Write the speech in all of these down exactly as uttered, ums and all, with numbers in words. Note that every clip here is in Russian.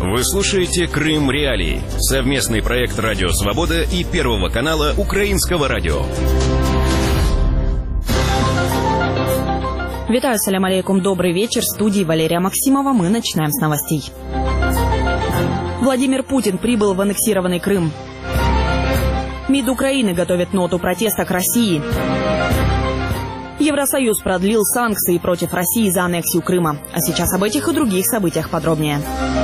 Вы слушаете «Крым Реалии» — совместный проект «Радио Свобода» и Первого канала Украинского радио. Витаю, салям алейкум, добрый вечер. В студии Валерия Максимова. Мы начинаем с новостей. Владимир Путин прибыл в аннексированный Крым. МИД Украины готовит ноту протеста к России. Евросоюз продлил санкции против России за аннексию Крыма. А сейчас об этих и других событиях подробнее.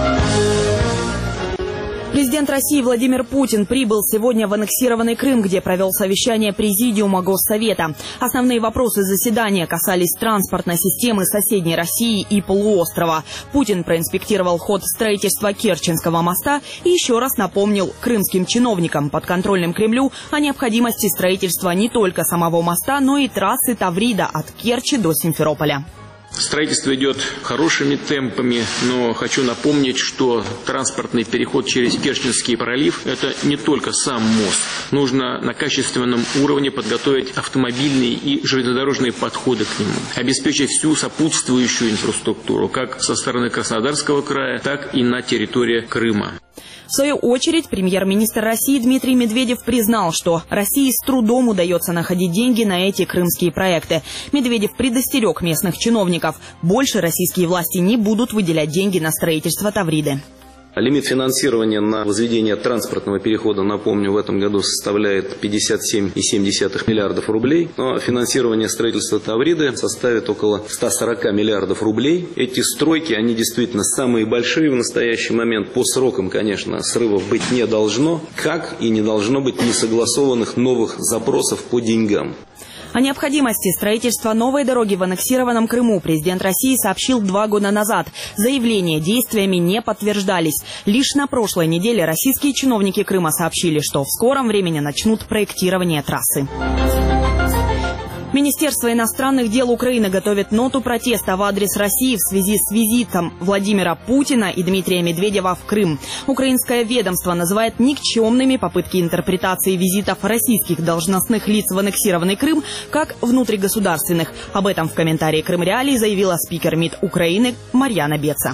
Президент России Владимир Путин прибыл сегодня в аннексированный Крым, где провел совещание Президиума Госсовета. Основные вопросы заседания касались транспортной системы соседней России и полуострова. Путин проинспектировал ход строительства Керченского моста и еще раз напомнил крымским чиновникам, подконтрольным Кремлю, о необходимости строительства не только самого моста, но и трассы Таврида от Керчи до Симферополя. Строительство идет хорошими темпами, но хочу напомнить, что транспортный переход через Керченский пролив – это не только сам мост. Нужно на качественном уровне подготовить автомобильные и железнодорожные подходы к нему, обеспечить всю сопутствующую инфраструктуру, как со стороны Краснодарского края, так и на территории Крыма. В свою очередь, премьер-министр России Дмитрий Медведев признал, что России с трудом удается находить деньги на эти крымские проекты. Медведев предостерег местных чиновников. Больше российские власти не будут выделять деньги на строительство Тавриды. Лимит финансирования на возведение транспортного перехода, напомню, в этом году составляет пятьдесят семь целых семь десятых миллиардов рублей. Но финансирование строительства Тавриды составит около ста сорока миллиардов рублей. Эти стройки, они действительно самые большие в настоящий момент. По срокам, конечно, срывов быть не должно, как и не должно быть несогласованных новых запросов по деньгам. О необходимости строительства новой дороги в аннексированном Крыму президент России сообщил два года назад. Заявления действиями не подтверждались. Лишь на прошлой неделе российские чиновники Крыма сообщили, что в скором времени начнут проектирование трассы. Министерство иностранных дел Украины готовит ноту протеста в адрес России в связи с визитом Владимира Путина и Дмитрия Медведева в Крым. Украинское ведомство называет никчемными попытки интерпретации визитов российских должностных лиц в аннексированный Крым как внутригосударственных. Об этом в комментарии «Крым Реалии» заявила спикер МИД Украины Марьяна Беца.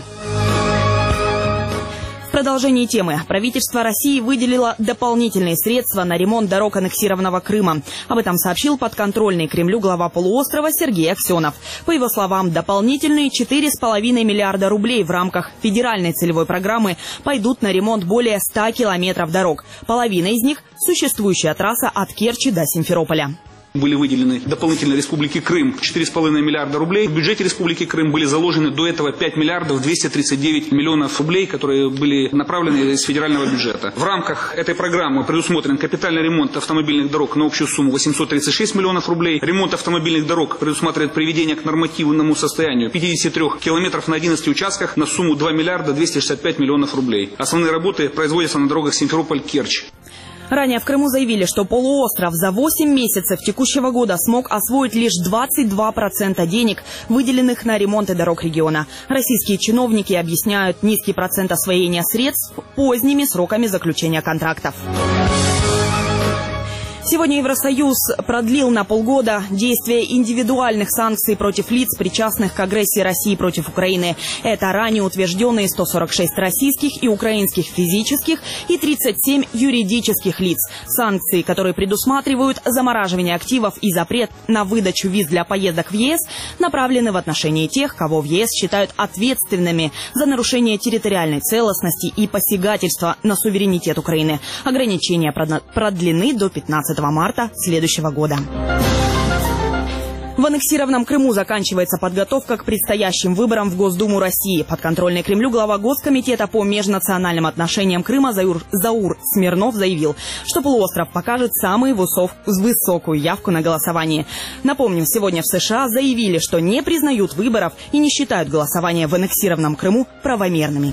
В продолжении темы. Правительство России выделило дополнительные средства на ремонт дорог аннексированного Крыма. Об этом сообщил подконтрольный Кремлю глава полуострова Сергей Аксенов. По его словам, дополнительные четыре с половиной миллиарда рублей в рамках федеральной целевой программы пойдут на ремонт более ста километров дорог. Половина из них – существующая трасса от Керчи до Симферополя. Были выделены дополнительно Республике Крым четыре с половиной миллиарда рублей. В бюджете Республики Крым были заложены до этого пять миллиардов двести тридцать девять миллионов рублей, которые были направлены из федерального бюджета. В рамках этой программы предусмотрен капитальный ремонт автомобильных дорог на общую сумму восемьсот тридцать шесть миллионов рублей. Ремонт автомобильных дорог предусматривает приведение к нормативному состоянию пятидесяти трёх километров на одиннадцати участках на сумму два миллиарда двести шестьдесят пять миллионов рублей. Основные работы производятся на дорогах Симферополь-Керчь. Ранее в Крыму заявили, что полуостров за восемь месяцев текущего года смог освоить лишь двадцать два процента денег, выделенных на ремонты дорог региона. Российские чиновники объясняют низкий процент освоения средств поздними сроками заключения контрактов. Сегодня Евросоюз продлил на полгода действие индивидуальных санкций против лиц, причастных к агрессии России против Украины. Это ранее утвержденные сто сорок шесть российских и украинских физических и тридцать семь юридических лиц. Санкции, которые предусматривают замораживание активов и запрет на выдачу виз для поездок в ЕС, направлены в отношении тех, кого в ЕС считают ответственными за нарушение территориальной целостности и посягательство на суверенитет Украины. Ограничения продлены до пятнадцатого марта следующего года. В аннексированном Крыму заканчивается подготовка к предстоящим выборам в Госдуму России. Подконтрольный Кремлю глава Госкомитета по межнациональным отношениям Крыма Заур, Заур Смирнов заявил, что полуостров покажет самую высов, высокую явку на голосовании. Напомним, сегодня в США заявили, что не признают выборов и не считают голосование в аннексированном Крыму правомерными.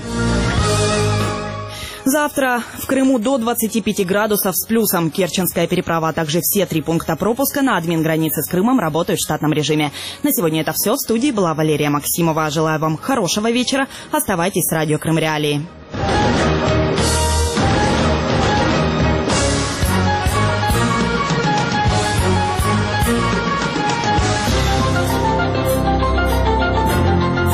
Завтра в Крыму до двадцати пяти градусов с плюсом. Керченская переправа, а также все три пункта пропуска на админгранице с Крымом работают в штатном режиме. На сегодня это все. В студии была Валерия Максимова. Желаю вам хорошего вечера. Оставайтесь с радио Крым Реалии.